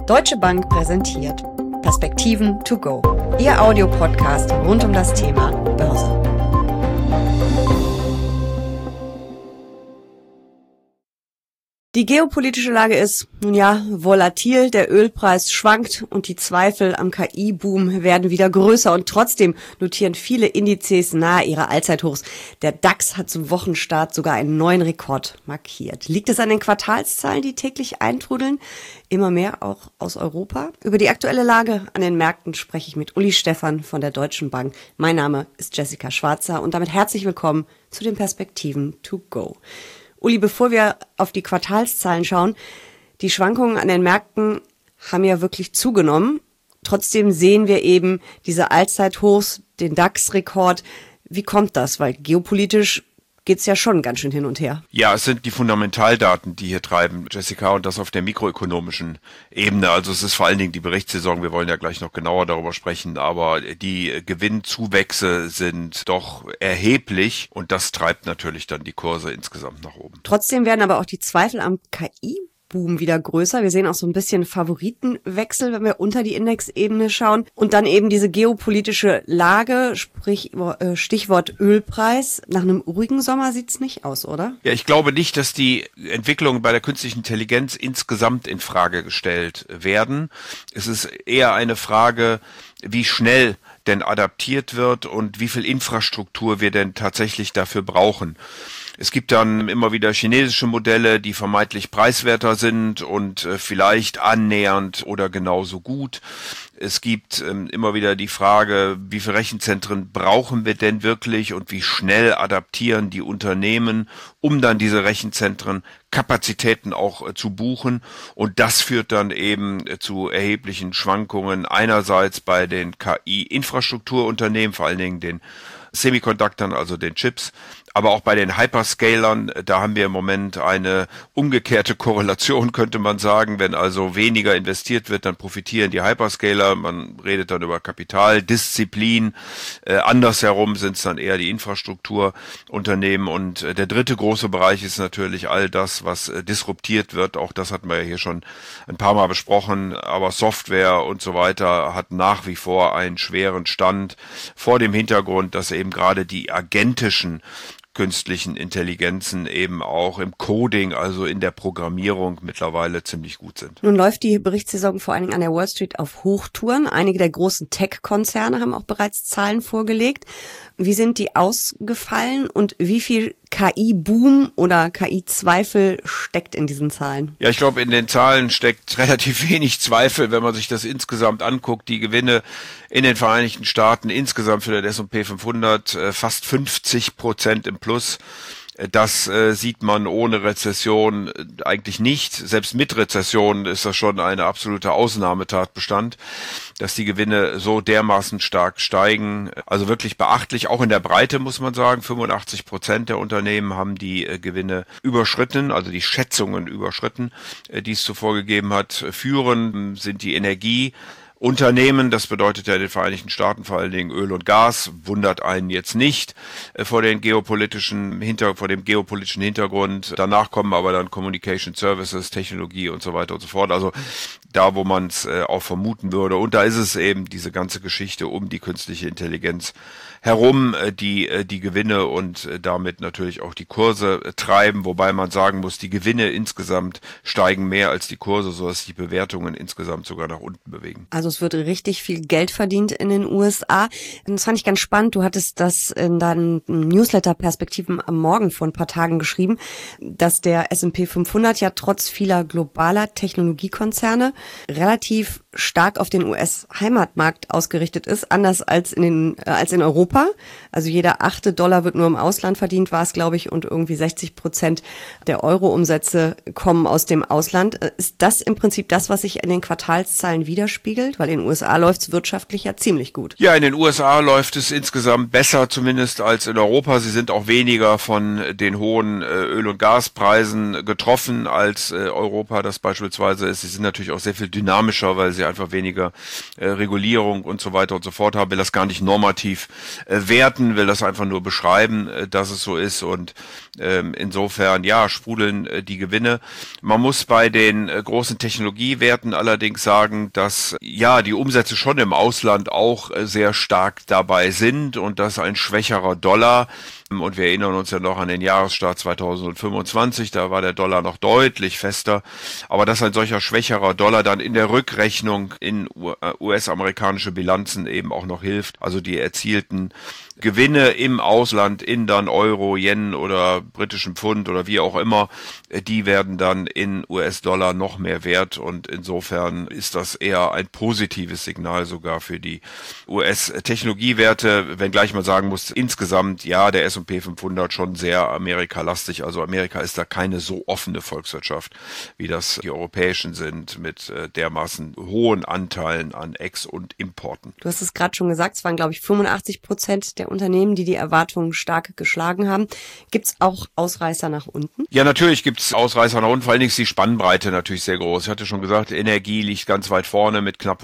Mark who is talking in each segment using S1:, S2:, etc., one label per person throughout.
S1: Deutsche Bank präsentiert Perspektiven to go, Ihr Audiopodcast rund um das Thema Börse. Die geopolitische Lage ist, nun ja, volatil, der Ölpreis schwankt und die Zweifel am KI-Boom werden wieder größer und trotzdem notieren viele Indizes nahe ihrer Allzeithochs. Der DAX hat zum Wochenstart sogar einen neuen Rekord markiert. Liegt es an den Quartalszahlen, die täglich eintrudeln? Immer mehr auch aus Europa? Über die aktuelle Lage an den Märkten spreche ich mit Uli Stephan von der Deutschen Bank. Mein Name ist Jessica Schwarzer und damit herzlich willkommen zu den Perspektiven to go. Uli, bevor wir auf die Quartalszahlen schauen, die Schwankungen an den Märkten haben ja wirklich zugenommen. Trotzdem sehen wir eben diese Allzeithochs, den DAX-Rekord. Wie kommt das? Weil geopolitisch geht's ja schon ganz schön hin und her.
S2: Ja, es sind die Fundamentaldaten, die hier treiben, Jessica, und das auf der mikroökonomischen Ebene. Also es ist vor allen Dingen die Berichtssaison, wir wollen ja gleich noch genauer darüber sprechen, aber die Gewinnzuwächse sind doch erheblich und das treibt natürlich dann die Kurse insgesamt nach oben.
S1: Trotzdem werden aber auch die Zweifel am KI-Boom wieder größer. Wir sehen auch so ein bisschen Favoritenwechsel, wenn wir unter die Indexebene schauen. Und dann eben diese geopolitische Lage, sprich Stichwort Ölpreis. Nach einem ruhigen Sommer sieht's nicht aus, oder?
S2: Ja, ich glaube nicht, dass die Entwicklungen bei der künstlichen Intelligenz insgesamt in Frage gestellt werden. Es ist eher eine Frage, wie schnell denn adaptiert wird und wie viel Infrastruktur wir denn tatsächlich dafür brauchen. Es gibt dann immer wieder chinesische Modelle, die vermeintlich preiswerter sind und vielleicht annähernd oder genauso gut. Es gibt immer wieder die Frage, wie viele Rechenzentren brauchen wir denn wirklich und wie schnell adaptieren die Unternehmen, um dann diese Rechenzentren Kapazitäten auch zu buchen. Und das führt dann eben zu erheblichen Schwankungen einerseits bei den KI-Infrastrukturunternehmen, vor allen Dingen den Semiconductern, also den Chips, aber auch bei den Hyperscalern, da haben wir im Moment eine umgekehrte Korrelation, könnte man sagen. Wenn also weniger investiert wird, dann profitieren die Hyperscaler. Man redet dann über Kapitaldisziplin. Andersherum sind es dann eher die Infrastrukturunternehmen. Und der dritte große Bereich ist natürlich all das, was disruptiert wird. Auch das hatten wir ja hier schon ein paar Mal besprochen. Aber Software und so weiter hat nach wie vor einen schweren Stand vor dem Hintergrund, dass eben gerade die agentischen künstlichen Intelligenzen eben auch im Coding, also in der Programmierung mittlerweile ziemlich gut sind.
S1: Nun läuft die Berichtssaison vor allen Dingen an der Wall Street auf Hochtouren. Einige der großen Tech-Konzerne haben auch bereits Zahlen vorgelegt. Wie sind die ausgefallen und wie viel KI-Boom oder KI-Zweifel steckt in diesen Zahlen?
S2: Ja, ich glaube, in den Zahlen steckt relativ wenig Zweifel, wenn man sich das insgesamt anguckt. Die Gewinne in den Vereinigten Staaten insgesamt für den S&P 500 fast 50% im Plus. Das sieht man ohne Rezession eigentlich nicht. Selbst mit Rezession ist das schon eine absolute Ausnahmetatbestand, dass die Gewinne so dermaßen stark steigen. Also wirklich beachtlich, auch in der Breite muss man sagen. 85% der Unternehmen haben die Gewinne überschritten, also die Schätzungen überschritten, die es zuvor gegeben hat. Führend sind die Energieunternehmen, das bedeutet ja in den Vereinigten Staaten vor allen Dingen Öl und Gas, wundert einen jetzt nicht vor dem geopolitischen Hintergrund. Danach kommen aber dann Communication Services, Technologie und so weiter und so fort. Also da, wo man es auch vermuten würde. Und da ist es eben diese ganze Geschichte um die künstliche Intelligenz herum, die Gewinne und damit natürlich auch die Kurse treiben, wobei man sagen muss, die Gewinne insgesamt steigen mehr als die Kurse, sodass die Bewertungen insgesamt sogar nach unten bewegen.
S1: Also es wird richtig viel Geld verdient in den USA. Das fand ich ganz spannend. Du hattest das in deinen Newsletter-Perspektiven am Morgen vor ein paar Tagen geschrieben, dass der S&P 500 ja trotz vieler globaler Technologiekonzerne relativ stark auf den US-Heimatmarkt ausgerichtet ist, anders als in Europa. Also jeder 8. Dollar wird nur im Ausland verdient, war es, glaube ich, und irgendwie 60% der Euro-Umsätze kommen aus dem Ausland. Ist das im Prinzip das, was sich in den Quartalszahlen widerspiegelt? Weil in den USA läuft es wirtschaftlich ja ziemlich gut.
S2: Ja, in den USA läuft es insgesamt besser zumindest als in Europa. Sie sind auch weniger von den hohen Öl- und Gaspreisen getroffen als Europa das beispielsweise ist. Sie sind natürlich auch sehr viel dynamischer, weil sie einfach weniger Regulierung und so weiter und so fort haben. Will das gar nicht normativ werten, will das einfach nur beschreiben, dass es so ist. Und insofern, ja, sprudeln die Gewinne. Man muss bei den großen Technologiewerten allerdings sagen, dass ja die Umsätze schon im Ausland auch sehr stark dabei sind und dass ein schwächerer Dollar, und wir erinnern uns ja noch an den Jahresstart 2025, da war der Dollar noch deutlich fester, aber dass ein solcher schwächerer Dollar dann in der Rückrechnung in US-amerikanische Bilanzen eben auch noch hilft, also die erzielten Gewinne im Ausland in dann Euro, Yen oder britischen Pfund oder wie auch immer, die werden dann in US-Dollar noch mehr wert und insofern ist das eher ein positives Signal sogar für die US-Technologiewerte, wenngleich man sagen muss, insgesamt, ja, der S&P 500 schon sehr amerikalastig, also Amerika ist da keine so offene Volkswirtschaft, wie das die europäischen sind, mit dermaßen hohen Anteilen an Ex- und Importen.
S1: Du hast es gerade schon gesagt, es waren, glaube ich, 85% der Unternehmen, die Erwartungen stark geschlagen haben. Gibt es auch Ausreißer nach unten?
S2: Ja, natürlich gibt es Ausreißer nach unten, vor allen Dingen ist die Spannbreite natürlich sehr groß. Ich hatte schon gesagt, Energie liegt ganz weit vorne mit knapp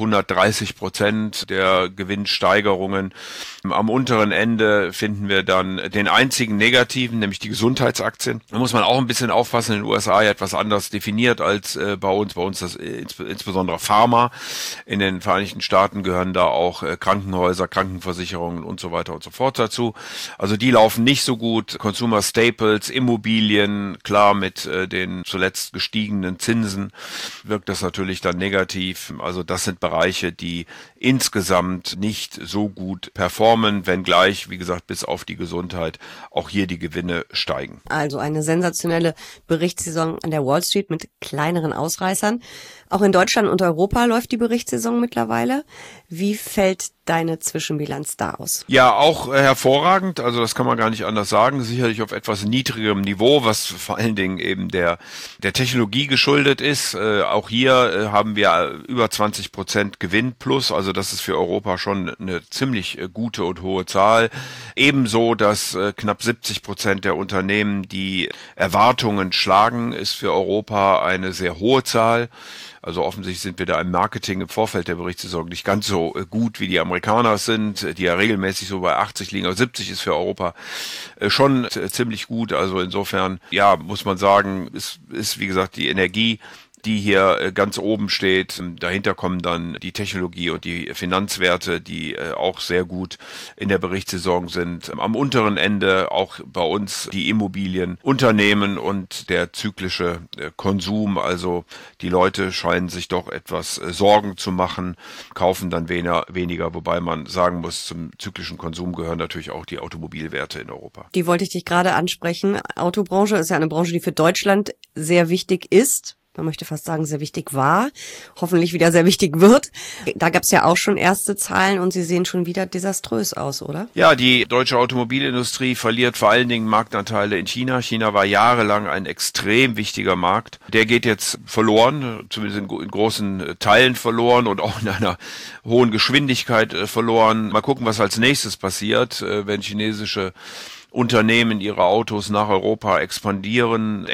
S2: 130% der Gewinnsteigerungen. Am unteren Ende finden wir dann den einzigen negativen, nämlich die Gesundheitsaktien. Da muss man auch ein bisschen aufpassen, in den USA ja etwas anders definiert als bei uns. Bei uns das insbesondere Pharma. In den Vereinigten Staaten gehören da auch Krankenhäuser, Krankenversicherungen und so weiter und so fort dazu. Also die laufen nicht so gut. Consumer Staples, Immobilien, klar mit den zuletzt gestiegenen Zinsen wirkt das natürlich dann negativ. Also das sind Bereiche, die insgesamt nicht so gut performen, wenngleich, wie gesagt, bis auf die Gesundheit auch hier die Gewinne steigen.
S1: Also eine sensationelle Berichtssaison an der Wall Street mit kleineren Ausreißern. Auch in Deutschland und Europa läuft die Berichtssaison mittlerweile. Wie fällt deine Zwischenbilanz da aus?
S2: Ja, auch hervorragend. Also das kann man gar nicht anders sagen. Sicherlich auf etwas niedrigerem Niveau, was vor allen Dingen eben der Technologie geschuldet ist. Auch hier haben wir über 20% Gewinn plus. Also das ist für Europa schon eine ziemlich gute und hohe Zahl. Ebenso, dass knapp 70% der Unternehmen die Erwartungen schlagen, ist für Europa eine sehr hohe Zahl. Also offensichtlich sind wir da im Marketing im Vorfeld der Berichtssaison nicht ganz so gut, wie die Amerikaner sind, die ja regelmäßig so bei 80 liegen. Aber 70 ist für Europa schon ziemlich gut. Also insofern, ja, muss man sagen, ist wie gesagt die Energie, die hier ganz oben steht. Dahinter kommen dann die Technologie und die Finanzwerte, die auch sehr gut in der Berichtssaison sind. Am unteren Ende auch bei uns die Immobilienunternehmen und der zyklische Konsum. Also die Leute scheinen sich doch etwas Sorgen zu machen, kaufen dann weniger, wobei man sagen muss, zum zyklischen Konsum gehören natürlich auch die Automobilwerte in Europa.
S1: Die wollte ich dich gerade ansprechen. Autobranche ist ja eine Branche, die für Deutschland sehr wichtig ist. Man möchte fast sagen, sehr wichtig war, hoffentlich wieder sehr wichtig wird. Da gab es ja auch schon erste Zahlen und sie sehen schon wieder desaströs aus, oder?
S2: Ja, die deutsche Automobilindustrie verliert vor allen Dingen Marktanteile in China. China war jahrelang ein extrem wichtiger Markt. Der geht jetzt verloren, zumindest in großen Teilen verloren und auch in einer hohen Geschwindigkeit verloren. Mal gucken, was als nächstes passiert, wenn chinesische Unternehmen ihre Autos nach Europa exportieren,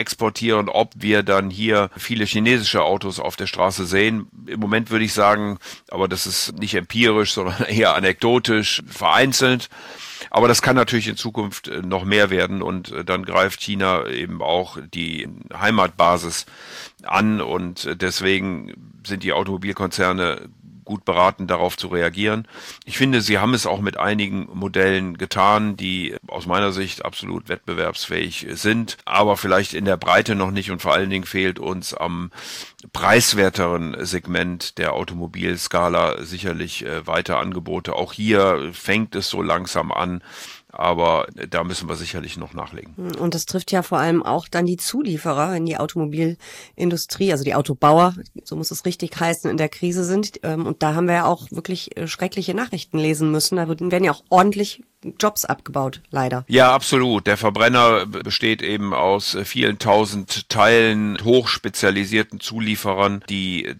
S2: ob wir dann hier viele chinesische Autos auf der Straße sehen. Im Moment würde ich sagen, aber das ist nicht empirisch, sondern eher anekdotisch, vereinzelt. Aber das kann natürlich in Zukunft noch mehr werden und dann greift China eben auch die Heimatbasis an und deswegen sind die Automobilkonzerne gut beraten, darauf zu reagieren. Ich finde, sie haben es auch mit einigen Modellen getan, die aus meiner Sicht absolut wettbewerbsfähig sind, aber vielleicht in der Breite noch nicht und vor allen Dingen fehlt uns am preiswerteren Segment der Automobilskala sicherlich weiter Angebote. Auch hier fängt es so langsam an, aber da müssen wir sicherlich noch nachlegen.
S1: Und das trifft ja vor allem auch dann die Zulieferer, wenn die Automobilindustrie, also die Autobauer, so muss es richtig heißen, in der Krise sind. Und da haben wir ja auch wirklich schreckliche Nachrichten lesen müssen. Da werden ja auch ordentlich Jobs abgebaut, leider.
S2: Ja, absolut. Der Verbrenner besteht eben aus vielen tausend Teilen, hochspezialisierten Zulieferern, die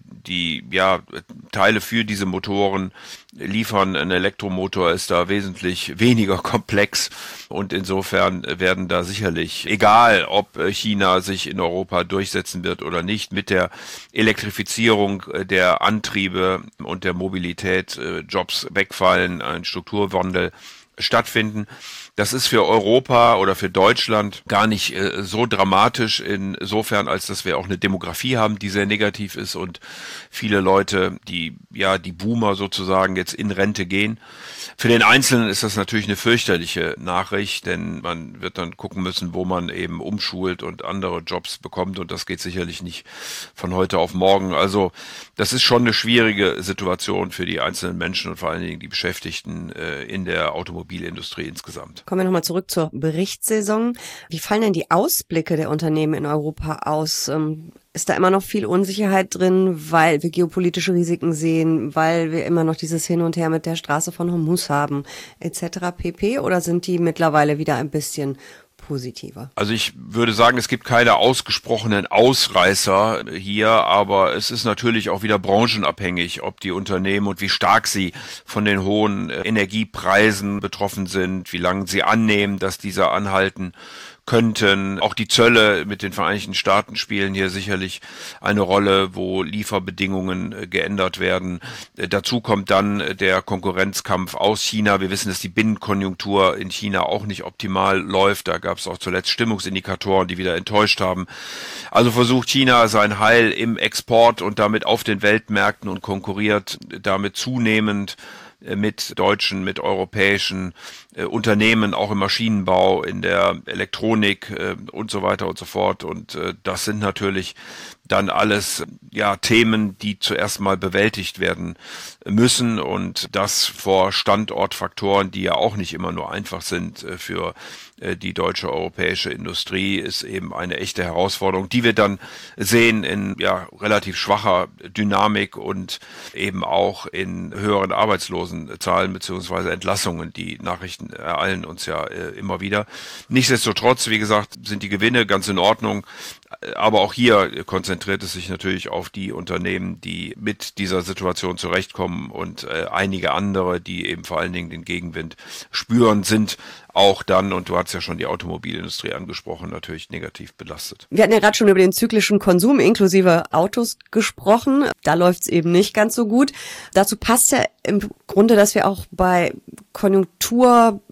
S2: Teile für diese Motoren liefern. Ein Elektromotor ist da wesentlich weniger komplex und insofern werden da sicherlich, egal ob China sich in Europa durchsetzen wird oder nicht, mit der Elektrifizierung der Antriebe und der Mobilität Jobs wegfallen, ein Strukturwandel stattfinden. Das ist für Europa oder für Deutschland gar nicht so dramatisch insofern, als dass wir auch eine Demografie haben, die sehr negativ ist und viele Leute, die Boomer sozusagen jetzt in Rente gehen. Für den Einzelnen ist das natürlich eine fürchterliche Nachricht, denn man wird dann gucken müssen, wo man eben umschult und andere Jobs bekommt und das geht sicherlich nicht von heute auf morgen. Also das ist schon eine schwierige Situation für die einzelnen Menschen und vor allen Dingen die Beschäftigten in der Automobilindustrie insgesamt.
S1: Kommen wir nochmal zurück zur Berichtssaison. Wie fallen denn die Ausblicke der Unternehmen in Europa aus? Ist da immer noch viel Unsicherheit drin, weil wir geopolitische Risiken sehen, weil wir immer noch dieses Hin und Her mit der Straße von Hormuz haben, etc. pp. Oder sind die mittlerweile wieder ein bisschen positiver?
S2: Also ich würde sagen, es gibt keine ausgesprochenen Ausreißer hier, aber es ist natürlich auch wieder branchenabhängig, ob die Unternehmen und wie stark sie von den hohen Energiepreisen betroffen sind, wie lange sie annehmen, dass diese anhalten könnten. Auch die Zölle mit den Vereinigten Staaten spielen hier sicherlich eine Rolle, wo Lieferbedingungen geändert werden. Dazu kommt dann der Konkurrenzkampf aus China. Wir wissen, dass die Binnenkonjunktur in China auch nicht optimal läuft. Da gab es auch zuletzt Stimmungsindikatoren, die wieder enttäuscht haben. Also versucht China sein Heil im Export und damit auf den Weltmärkten und konkurriert damit zunehmend mit deutschen, mit europäischen Unternehmen, auch im Maschinenbau, in der Elektronik und so weiter und so fort. Und das sind natürlich dann alles Themen, die zuerst mal bewältigt werden müssen und das vor Standortfaktoren, die ja auch nicht immer nur einfach sind für die deutsche europäische Industrie, ist eben eine echte Herausforderung, die wir dann sehen in relativ schwacher Dynamik und eben auch in höheren Arbeitslosenzahlen beziehungsweise Entlassungen. Die Nachrichten ereilen uns ja immer wieder. Nichtsdestotrotz, wie gesagt, sind die Gewinne ganz in Ordnung. Aber auch hier konzentriert es sich natürlich auf die Unternehmen, die mit dieser Situation zurechtkommen und einige andere, die eben vor allen Dingen den Gegenwind spüren, sind auch dann, und du hast ja schon die Automobilindustrie angesprochen, natürlich negativ belastet.
S1: Wir hatten ja gerade schon über den zyklischen Konsum inklusive Autos gesprochen. Da läuft es eben nicht ganz so gut. Dazu passt ja im Grunde, dass wir auch bei Konjunkturdaten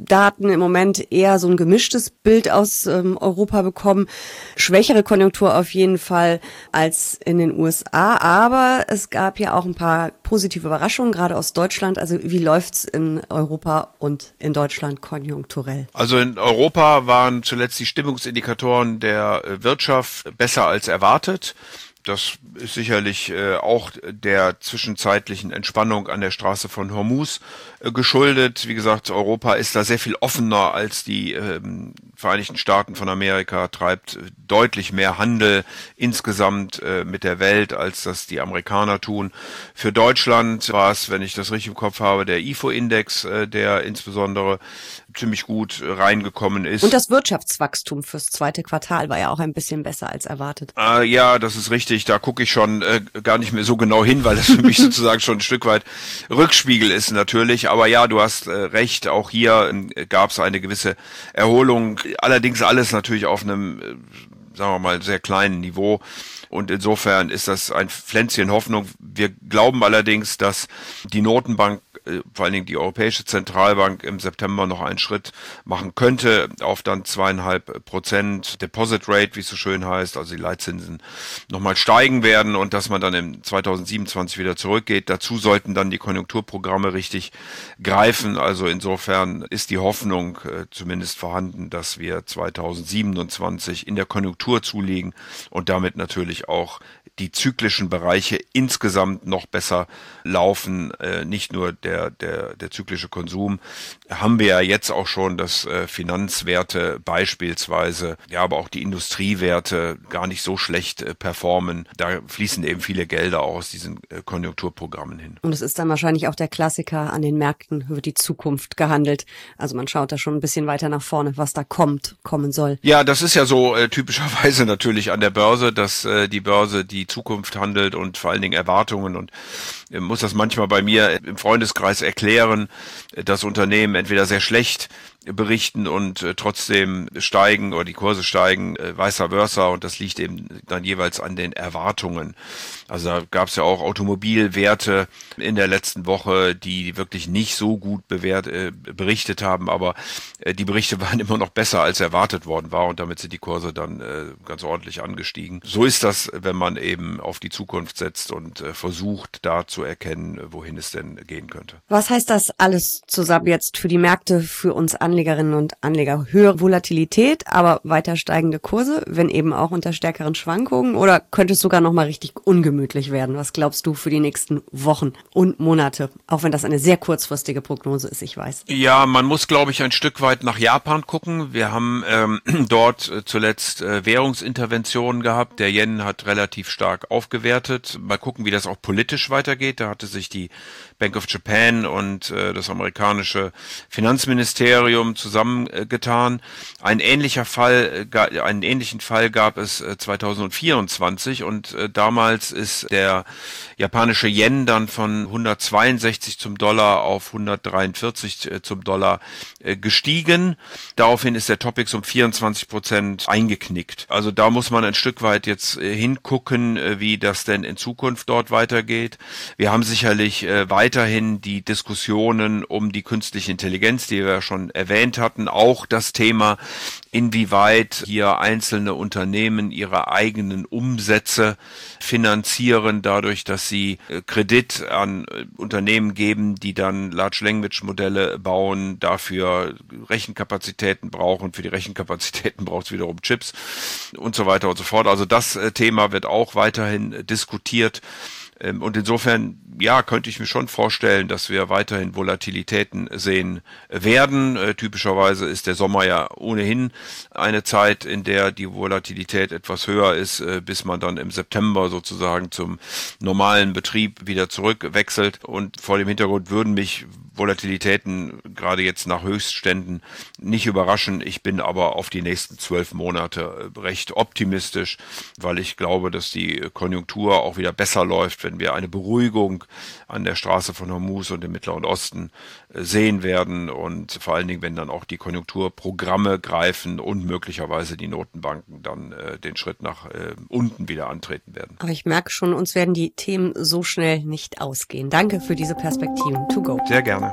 S1: im Moment eher so ein gemischtes Bild aus Europa bekommen. Schwächere Konjunktur auf jeden Fall als in den USA, aber es gab ja auch ein paar positive Überraschungen, gerade aus Deutschland. Also wie läuft's in Europa und in Deutschland konjunkturell?
S2: Also in Europa waren zuletzt die Stimmungsindikatoren der Wirtschaft besser als erwartet. Das ist sicherlich auch der zwischenzeitlichen Entspannung an der Straße von Hormuz geschuldet. Wie gesagt, Europa ist da sehr viel offener als die Vereinigten Staaten von Amerika, treibt deutlich mehr Handel insgesamt mit der Welt, als das die Amerikaner tun. Für Deutschland war es, wenn ich das richtig im Kopf habe, der IFO-Index, der insbesondere ziemlich gut reingekommen ist.
S1: Und das Wirtschaftswachstum fürs zweite Quartal war ja auch ein bisschen besser als erwartet.
S2: Ja, das ist richtig. Da gucke ich schon gar nicht mehr so genau hin, weil das für mich sozusagen schon ein Stück weit Rückspiegel ist natürlich. Aber ja, du hast recht. Auch hier gab es eine gewisse Erholung. Allerdings alles natürlich auf einem, sagen wir mal, sehr kleinen Niveau. Und insofern ist das ein Pflänzchen Hoffnung. Wir glauben allerdings, dass die Notenbank, vor allen Dingen die Europäische Zentralbank, im September noch einen Schritt machen könnte auf dann 2,5% Deposit Rate, wie es so schön heißt, also die Leitzinsen nochmal steigen werden und dass man dann im 2027 wieder zurückgeht. Dazu sollten dann die Konjunkturprogramme richtig greifen. Also insofern ist die Hoffnung zumindest vorhanden, dass wir 2027 in der Konjunktur zulegen und damit natürlich auch die zyklischen Bereiche insgesamt noch besser laufen, nicht nur der zyklische Konsum, haben wir ja jetzt auch schon, dass Finanzwerte beispielsweise, ja, aber auch die Industriewerte gar nicht so schlecht performen. Da fließen eben viele Gelder auch aus diesen Konjunkturprogrammen hin.
S1: Und es ist dann wahrscheinlich auch der Klassiker, an den Märkten wird die Zukunft gehandelt. Also man schaut da schon ein bisschen weiter nach vorne, was da kommen soll.
S2: Ja, das ist ja so typischerweise natürlich an der Börse, dass die Börse die Zukunft handelt und vor allen Dingen Erwartungen, und muss das manchmal bei mir im Freundeskreis erklären, dass Unternehmen entweder sehr schlecht berichten und trotzdem steigen oder die Kurse steigen, vice versa, und das liegt eben dann jeweils an den Erwartungen. Also da gab es ja auch Automobilwerte in der letzten Woche, die wirklich nicht so gut berichtet haben, aber die Berichte waren immer noch besser, als erwartet worden war, und damit sind die Kurse dann ganz ordentlich angestiegen. So ist das, wenn man eben auf die Zukunft setzt und versucht, da zu erkennen, wohin es denn gehen könnte.
S1: Was heißt das alles zusammen jetzt für die Märkte, für uns Anlegerinnen und Anleger? Höhere Volatilität, aber weiter steigende Kurse, wenn eben auch unter stärkeren Schwankungen, oder könnte es sogar nochmal richtig ungemütlich werden? Was glaubst du für die nächsten Wochen und Monate? Auch wenn das eine sehr kurzfristige Prognose ist, ich weiß.
S2: Ja, man muss, glaube ich, ein Stück weit nach Japan gucken. Wir haben dort zuletzt Währungsinterventionen gehabt. Der Yen hat relativ stark aufgewertet. Mal gucken, wie das auch politisch weitergeht. Da hatte sich die Bank of Japan und das amerikanische Finanzministerium zusammengetan. Einen ähnlichen Fall gab es 2024, und damals ist der japanische Yen dann von 162 zum Dollar auf 143 zum Dollar gestiegen. Daraufhin ist der Topix um 24% eingeknickt. Also da muss man ein Stück weit jetzt hingucken, wie das denn in Zukunft dort weitergeht. Wir haben sicherlich weiterhin die Diskussionen um die künstliche Intelligenz, die wir ja schon erwähnt hatten, auch das Thema, inwieweit hier einzelne Unternehmen ihre eigenen Umsätze finanzieren, dadurch, dass sie Kredit an Unternehmen geben, die dann Large Language Modelle bauen, dafür Rechenkapazitäten brauchen, für die Rechenkapazitäten braucht es wiederum Chips und so weiter und so fort. Also das Thema wird auch weiterhin diskutiert. Und insofern, ja, könnte ich mir schon vorstellen, dass wir weiterhin Volatilitäten sehen werden. Typischerweise ist der Sommer ja ohnehin eine Zeit, in der die Volatilität etwas höher ist, bis man dann im September sozusagen zum normalen Betrieb wieder zurückwechselt. Und vor dem Hintergrund würden mich Volatilitäten gerade jetzt nach Höchstständen nicht überraschen. Ich bin aber auf die nächsten 12 Monate recht optimistisch, weil ich glaube, dass die Konjunktur auch wieder besser läuft, wenn wir eine Beruhigung an der Straße von Hormuz und im Mittleren Osten sehen werden, und vor allen Dingen, wenn dann auch die Konjunkturprogramme greifen und möglicherweise die Notenbanken dann den Schritt nach unten wieder antreten werden.
S1: Aber ich merke schon, uns werden die Themen so schnell nicht ausgehen. Danke für diese Perspektiven. To go.
S2: Sehr gerne.